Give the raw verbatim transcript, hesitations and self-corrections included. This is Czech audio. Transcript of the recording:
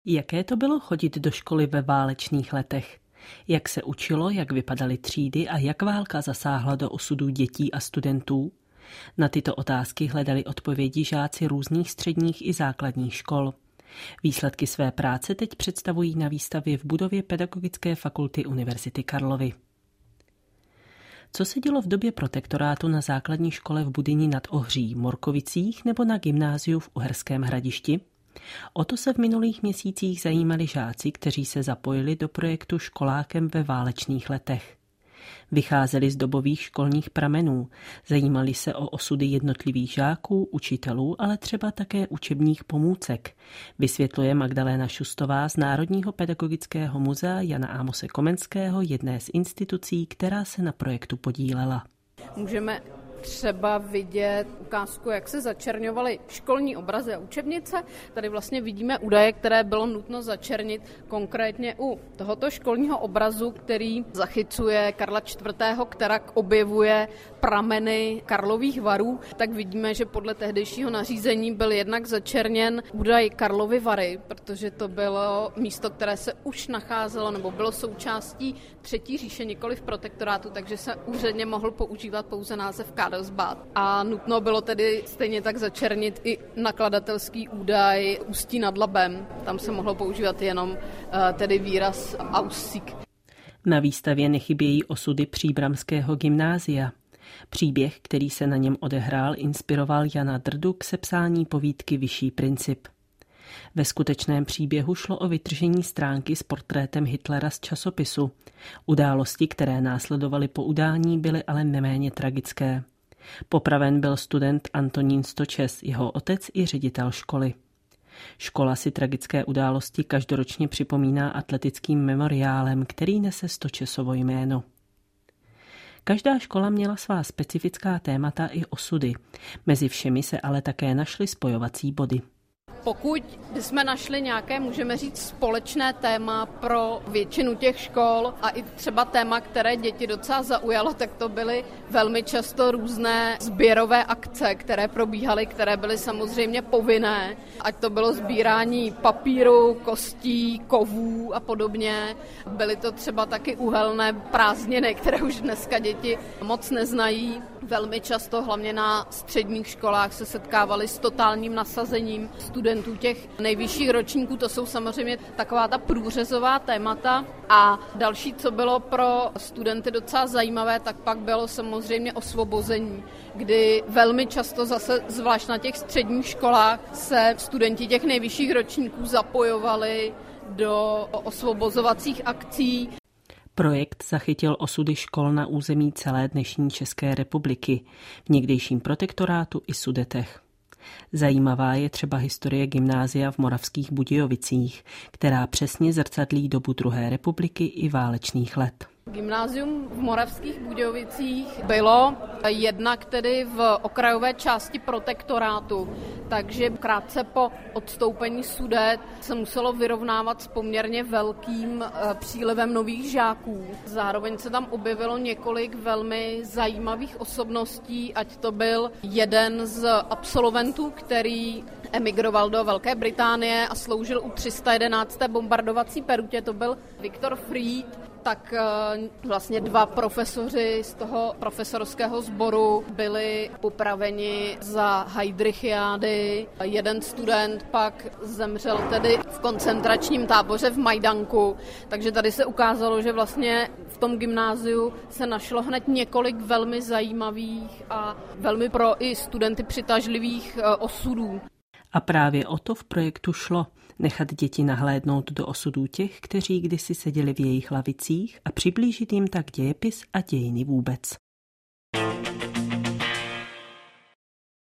Jaké to bylo chodit do školy ve válečných letech? Jak se učilo, jak vypadaly třídy a jak válka zasáhla do osudů dětí a studentů? Na tyto otázky hledali odpovědi žáci různých středních i základních škol. Výsledky své práce teď představují na výstavě v budově Pedagogické fakulty Univerzity Karlovy. Co se dělo v době protektorátu na základní škole v Budyni nad Ohří, Morkovicích nebo na gymnáziu v Uherském Hradišti? O to se v minulých měsících zajímali žáci, kteří se zapojili do projektu Školákem ve válečných letech. Vycházeli z dobových školních pramenů, zajímali se o osudy jednotlivých žáků, učitelů, ale třeba také učebních pomůcek, vysvětluje Magdalena Šustová z Národního pedagogického muzea Jana Amose Komenského, jedné z institucí, která se na projektu podílela. Můžeme třeba vidět ukázku, jak se začerňovaly školní obrazy a učebnice. Tady vlastně vidíme údaje, které bylo nutno začernit konkrétně u tohoto školního obrazu, který zachycuje Karla čtvrtého, která objevuje prameny Karlových varů. Tak vidíme, že podle tehdejšího nařízení byl jednak začerněn údaj Karlovy Vary, protože to bylo místo, které se už nacházelo nebo bylo součástí Třetí říše, nikoli v protektorátu, takže se úředně mohl používat pouze název Karlsbad. A nutno bylo tedy stejně tak začernit i nakladatelský údaj Ústí nad Labem. Tam se mohlo používat jenom tedy výraz Aussig. Na výstavě nechybějí osudy Příbramského gymnázia. Příběh, který se na něm odehrál, inspiroval Jana Drdu k sepsání povídky Vyšší princip. Ve skutečném příběhu šlo o vytržení stránky s portrétem Hitlera z časopisu. Události, které následovaly po udání, byly ale neméně tragické. Popraven byl student Antonín Stočes, jeho otec i ředitel školy. Škola si tragické události každoročně připomíná atletickým memoriálem, který nese Stočesovo jméno. Každá škola měla svá specifická témata i osudy. Mezi všemi se ale také našly spojovací body. Pokud jsme našli nějaké, můžeme říct, společné téma pro většinu těch škol a i třeba téma, které děti docela zaujalo, tak to byly velmi často různé sběrové akce, které probíhaly, které byly samozřejmě povinné. Ať to bylo sbírání papíru, kostí, kovů a podobně. Byly to třeba taky uhelné prázdniny, které už dneska děti moc neznají. Velmi často, hlavně na středních školách, se setkávali s totálním nasazením studentů těch nejvyšších ročníků. To jsou samozřejmě taková ta průřezová témata. A další, co bylo pro studenty docela zajímavé, tak pak bylo samozřejmě osvobození, kdy velmi často zase, zvlášť na těch středních školách, se studenti těch nejvyšších ročníků zapojovali do osvobozovacích akcí. Projekt zachytil osudy škol na území celé dnešní České republiky, v někdejším protektorátu i Sudetech. Zajímavá je třeba historie gymnázia v Moravských Budějovicích, která přesně zrcadlí dobu druhé republiky i válečných let. Gymnázium v Moravských Budějovicích bylo jednak tedy v okrajové části protektorátu, takže krátce po odstoupení Sudet se muselo vyrovnávat s poměrně velkým přílivem nových žáků. Zároveň se tam objevilo několik velmi zajímavých osobností, ať to byl jeden z absolventů, který emigroval do Velké Británie a sloužil u tři sta jedenácté bombardovací perutě, to byl Viktor Fried. Tak vlastně dva profesoři z toho profesorského sboru byli popraveni za heydrichiády. Jeden student pak zemřel tedy v koncentračním táboře v Majdanku. Takže tady se ukázalo, že vlastně v tom gymnáziu se našlo hned několik velmi zajímavých a velmi pro i studenty přitažlivých osudů. A právě o to v projektu šlo. Nechat děti nahlédnout do osudů těch, kteří kdysi seděli v jejich lavicích a přiblížit jim tak dějepis a dějiny vůbec.